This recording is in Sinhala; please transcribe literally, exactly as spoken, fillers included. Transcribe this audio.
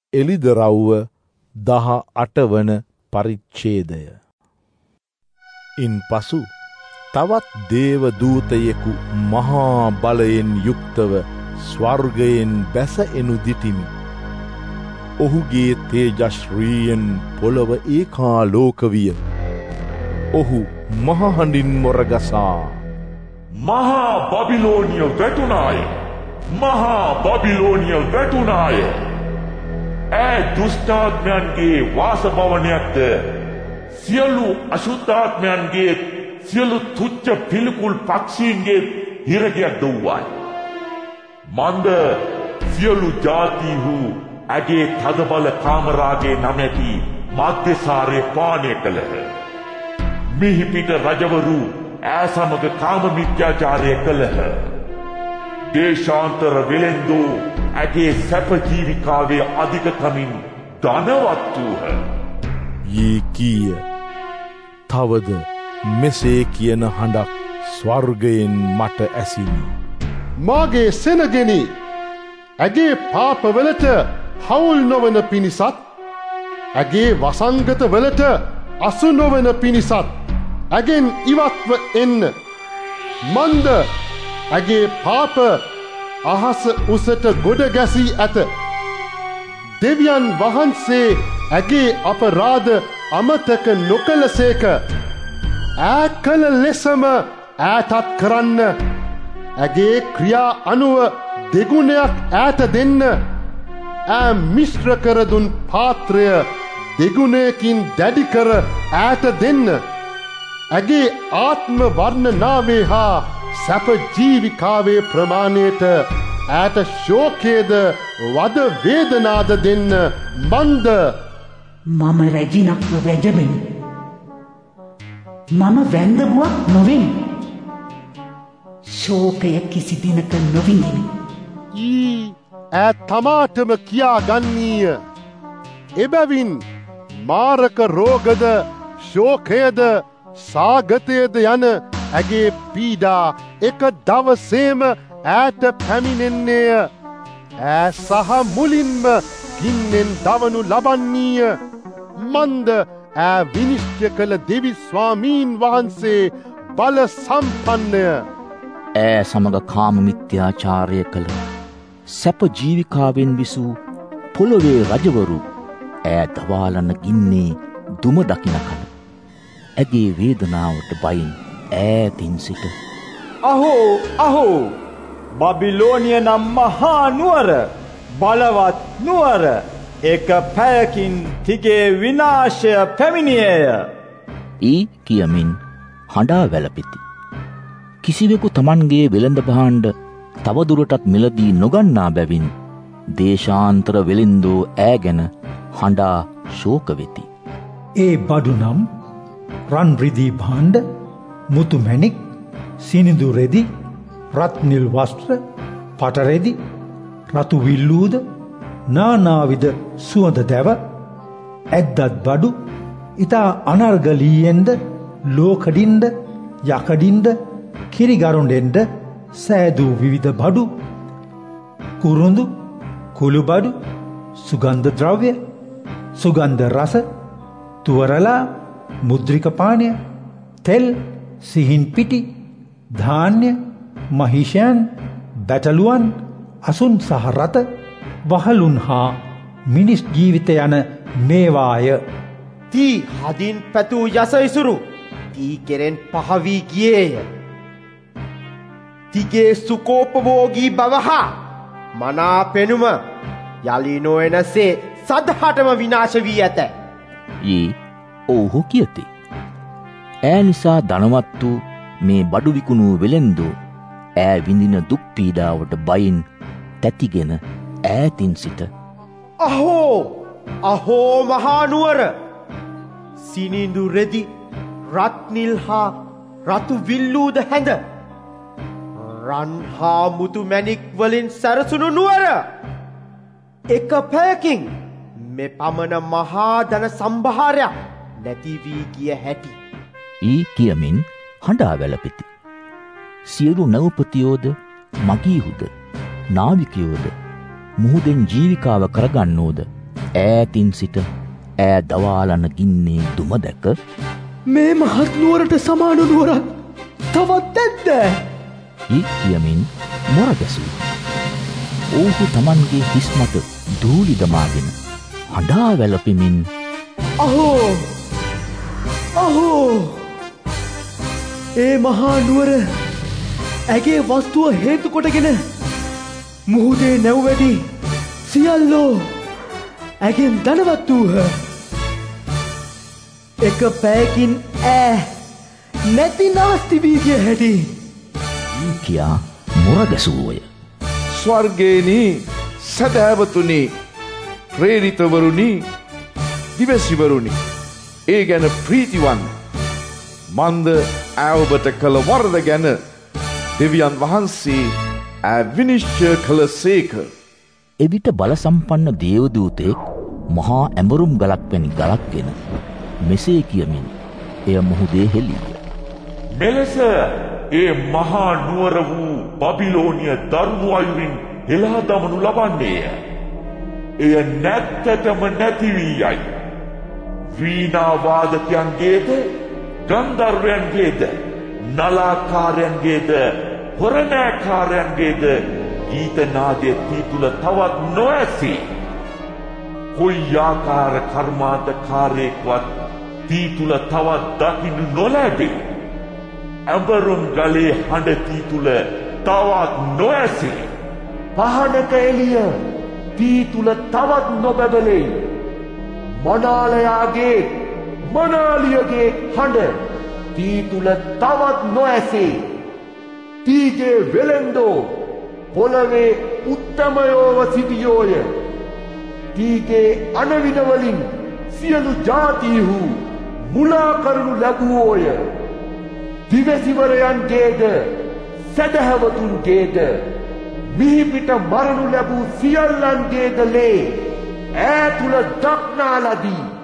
එළිදරව්ව දහ අට වන පරිච්ඡේදය. ඉන්පසු තවත් දේව දූතයෙකු මහා බලයෙන් යුක්තව ස්වර්ගයෙන් බැස එනු දිටිමි. ඔහුගේ තේජශ්‍රීයෙන් පොළව ඒකාලෝක විය. ඔහු මහහඬින් මොරගසා මහා බබිලෝනිය වැටුණාය! මහා බබිලෝනිය වැටුණාය! ඈ දුෂ්ටාත්මයන්ගේ වාසභවනයක්ද, සියලු අශුද්ධාත්මයන්ගේ, සියලු තුච්ච පිළිකුල් පක්ෂීන්ගේ හිරගයක් දව්වායි. මන්ද සියලු ජාතිහු ඇගේ තදබල කාමරාගේ නමැති මධ්‍යසාරය පානය කළහ. මිහිපිට රජවරු ඈ සමග කාම මිත්‍යාචාරය කළහ. දේශාන්තර වෙළෙන්දෝ ඇගේ සැප ජීවිකාවේ අධිකකමින් ධනවත් වූහ. යේ කීය. තවද මෙසේ කියන හඬක් ස්වර්ගයෙන් මට ඇසිනි. මාගේ සෙනගෙනි, ඇගේ පාපවලට හවුල් නොවන පිණිසත්, ඇගේ වසංගතවලට අසු නොවන පිණිසත් ඇගෙන් ඉවත්ව එන්න. මන්ද ඇගේ පාප අහස උසට ගොඩ ගැසී ඇත. දෙවියන් වහන්සේ ඇගේ අපරාධ අමතක නොකළසේක. ඈ කළ ලෙසම ඈටත් කරන්න. ඇගේ ක්‍රියා අනුව දෙගුණයක් ඈට දෙන්න. ඈ මිශ්‍ර කර දුන් පාත්‍රය දෙගුණයකින් දැඩි කර ඈට දෙන්න. ඇගේ ආත්ම වර්ණනාවේ හා සැප ජීවිකාවේ ප්‍රමාණයට ඈට ශෝකයේද වද වේදනාද දෙන්න. මන්ද මම රැජිනක්ව වැජබෙමි. මම වැන්දබුවක් නොවෙමි. ශෝකය කිසි දිනක නොවිඳිමි. ඊ ඈ තමාටම කියා ගන්නීය. එබැවින් මාරක රෝගද, ශෝකයද, සාගතයද යන ඇගේ පීඩා එක දවසේම ඈට පැමිණෙන්නේය. ඈ සහ මුලින්ම ගින්නෙන් දවනු ලබන්නීය. මන්ද ඈ විනිශ්චය කළ දෙවි ස්වාමීන් වහන්සේ බල සම්පන්නය. ඈ සමග කාම මිත්‍යාචාරය කළ සැප ජීවිකාවෙන් විසූ පොළොවේ රජවරු ඈ දවාලන ගින්නේ දුම දකින කල ඇගේ වේදනාවට බයින් ඈතින් සිට අහෝ අහෝ බබිලෝනිය නම් මහා නුවර, බලවත් නුවර, එක පැයකින් තිගේ විනාශය පැමිණියේය ඊ කියමින් හඬා වැළපෙති. කිසිවෙකු තමන්ගේ වෙළඳ භාණ්ඩ තවදුරටත් මිලදී නොගන්නා බැවින් දේශාන්තර වෙළෙන්දෝ ඈ ගැන හඬා ශෝක වෙති. ඒ බඩු නම් රන් රිදී භාණ්ඩ, මුතු මැණික්, සිනිඳු රෙදි, රත්නිල් වස්ත්‍ර, පටරෙදි, රතු විල්ලූද, නානාවිද සුවඳ දැව, ඇද්දත් බඩු, ඉතා අනර්ගලීයෙන්ද, ලෝකඩින්ද, යකඩින්ද, කිරිගරුන්ඩෙන්ද සෑදූ විවිධ බඩු, කුරුඳු, කුළු බඩු, සුගන්ධ ද්‍රව්‍ය, සුගන්ධ රස, තුවරලා, මුද්‍රික පානය, තෙල්, සිහින් පිටි, ධාන්‍ය, මහිෂයන්, බැටළුවන්, අසුන් සහ රත, වහලුන් හා මිනිස් ජීවිත යන මේවාය. තී හදින් පැතූ යස ඉසුරු තී කෙරෙන් පහවී ගියේය. තිගේ සුකෝපභෝගී බව හා මනා පෙනුම යලි නොයනසේ සදහටම විනාශ වී ඇත. ඊ ඔවුහු කියති. ඈ නිසා ධනවත් වූ මේ බඩු විකුණූ වෙළෙන්දෝ ඈ විඳින දුක් පීඩාවට බයින් තැතිගෙන ඈතින් සිට අහෝ අහෝ මහා නුවර, සිනිඳු රෙදි, රත්නිල් හා රතු විල්ලූද හැඳ, රන් හා මුතු මැණික් වලින් සැරසුණු නුවර, එක පැයකින් මේ පමණ මහා ධන සම්භාරයක් නැති වී ගිය හැටි ඊ කියමින් හඬා වැළපෙති. සියලු නවපතියෝද, මගීහුද, නාවිකයෝද, මුහුදෙන් ජීවිකාව කරගන්නෝද ඈතින් සිට ඈ දවාලන ගින්නේ දුම දැක මේ මහත් නුවරට සමාන නුවරක් තවත් ඇද්ද? ඊ කියමින් මොර ගැසූ. ඔහු තමන්ගේ හිස් මත දූලි දමාගෙන හඬා වැළපෙමින් අහෝ අහෝ ඒ මහා නුවර ඇගේ වස්තුව හේතු කොටගෙන මුහුදේ නැව් වැඩි සියල්ලෝ ඇගෙන් ධනවත් වූහ. එක පැයකින් ඈ නැති නාස්ති වී ගිය හැටි කියා මොර ගැසූය. ස්වර්ගේනි සදහැවතුනි ප්‍රේරිතවරුනි දිවසිවරුනි ඒ ගැන ප්‍රීතිවන් මන්ද ඈ කළ වරද ගැන දෙවියන් වහන්සේ ඈ විනිශ්චය කළ සේක. එවිට බල සම්පන්න දේවදූතෙක් මහා ඇඹරුම් ගලක් වැනි ගලක් ගෙන මෙසේ කියමින් එය මුහුදේ හෙළීය. මෙලෙස ඒ මහා නුවර වූ බබිලෝනිය දරුණු අයුරින් හෙලා දමනු ලබන්නේය. එය නැත්තටම නැති වී යයි. වීණා වාදකයන්ගේද ගන්ධර්වයන්ගේද නලාකාරයන්ගේද හොරණෑකාරයන්ගේද ගීත නාදය තී තුල තවත් නොඇසී. කොයි ආකාර කර්මාන්තකාරයෙක්වත් තී තුල තවත් දකින්න නොලැබේ. ඇඹරුම් ගලේ හඬ තී තුල තවත් නොඇසී. පහනක එළිය තී තුල තවත් නොබැබලෙයි. මනාලයාගේ මනාලියගේ හඬ තී තුල තවත් නොඇසී. තීගේ වෙලෙන්දෝ පොළවේ උත්තමයෝව සිටියෝය. තීගේ අනවින වලින් සියලු ජාතීහු මුලා කරනු ලැබුවෝය. දිවසිවරයන්ගේද සදහැවතුන්ගේද මිහිපිට මරණු ලැබූ සියල්ලන්ගේද ලේ ඈ තුල දක්නා ලදී.